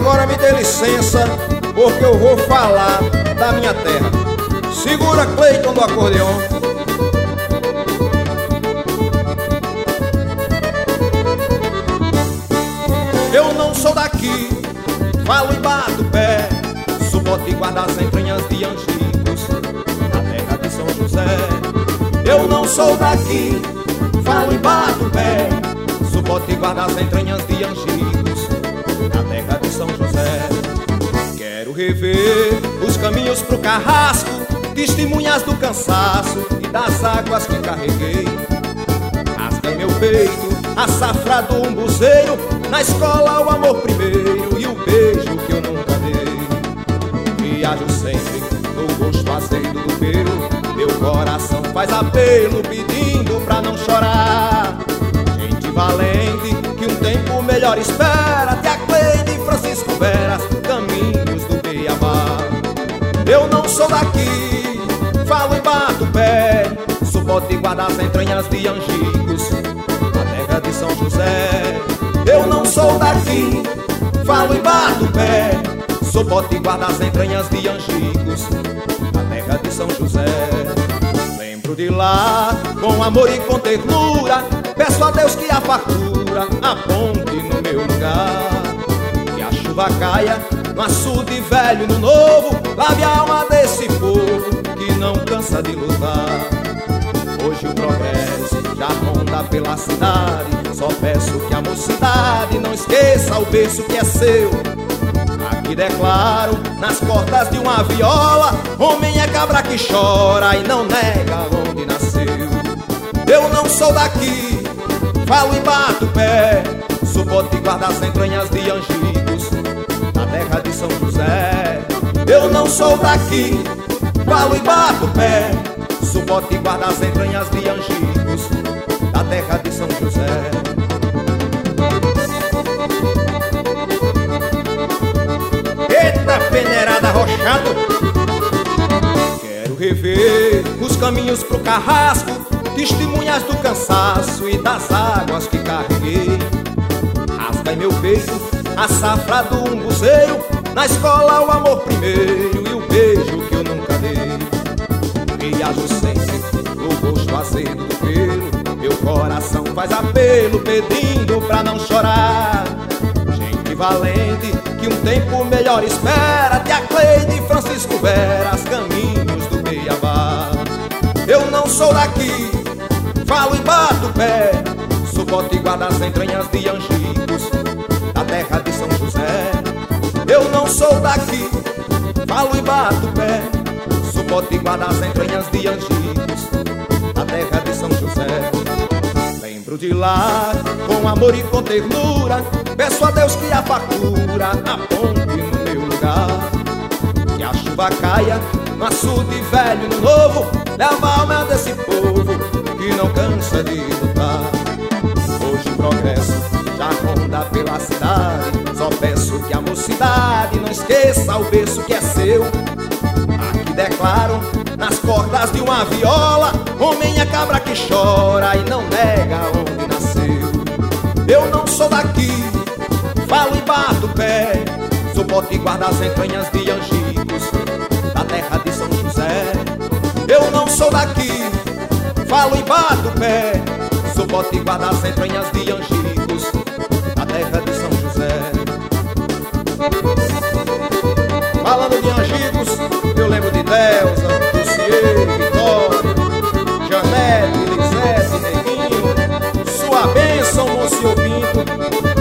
agora me dê licença, porque eu vou falar da minha terra. Segura, Cleiton, do acordeon. Eu não sou daqui, falo e bato o pé, sou potiguar das entranhas de Angicos, na terra de São José. Eu não sou daqui, falo e bato o pé, sou potiguar das entranhas de Angicos, na terra de São José. Quero rever os caminhos pro carrasco, testemunhas do cansaço e das águas que carreguei. Rasga meu peito a safra do umbuzeiro, na escola o amor primeiro e o beijo que eu nunca dei. Viajo sempre no gosto azedo do pelo, meu coração faz apelo pedindo pra não chorar. Gente valente que um tempo melhor espera, Tia Cleide e Francisco Veras, caminhos do Beabá. Eu não sou daqui, falo e bato o pé, sou potiguar das entranhas de Angicos, na terra de São José. Eu não sou daqui, falo e bato o pé, sou potiguar das entranhas de Angicos, na terra de São José. Lembro de lá, com amor e com ternura, peço a Deus que a fartura aponte no meu lugar. Que a chuva caia no açude velho e no novo, lave a alma desse povo que não cansa de lutar. Hoje o progresso já ronda pela cidade, só peço que a mocidade não esqueça o berço que é seu. Aqui declaro, nas cordas de uma viola, homem é cabra que chora e não nega onde nasceu. Eu não sou daqui, falo e bato o pé, sou potiguar das entranhas de Angicos, na terra de São José. Eu não sou daqui, falo e bato o pé, sou potiguar das entranhas de Angicos, da terra de São José. Eita peneirada arrochado! Quero rever os caminhos pro carrasco, testemunhas do cansaço e das águas que carreguei. Rasga em meu peito a safra do umbuzeiro, na escola o amor primeiro e o beijo que eu nunca dei. Viajo sempre no gosto azedo do pelo, meu coração faz apelo pedindo pra não chorar. Gente valente que um tempo melhor espera, Tia Cleide e Francisco Veras, caminhos do Beabá. Eu não sou daqui, falo e bato o pé, sou potiguar das entranhas de Angicos, da terra de São José. Eu não sou daqui, falo e bato o pé, sou potiguar das entranhas de Angicos, da terra de São José. Lembro de lá, com amor e com ternura, peço a Deus que a fartura aponte no meu lugar. Que a chuva caia no açude velho e no novo, leva a alma desse povo que não cansa de lutar. Hoje o progresso já ronda pela cidade, só peço que a mocidade não esqueça o berço que é seu. Aqui declaro, nas cordas de uma viola, homem é cabra que chora e não nega onde nasceu. Eu não sou daqui, falo e bato o pé, sou potiguar das entranhas de Angicos, da terra de São José. Eu não sou daqui, falo e bato o pé, sou potiguar das entranhas de Angicos, da terra de São José. Falando de Angicos, eu lembro de Delza, Lucier, Vitória, Janete, Lisete, Neguinho, sua bênção, Monsenhor Pinto.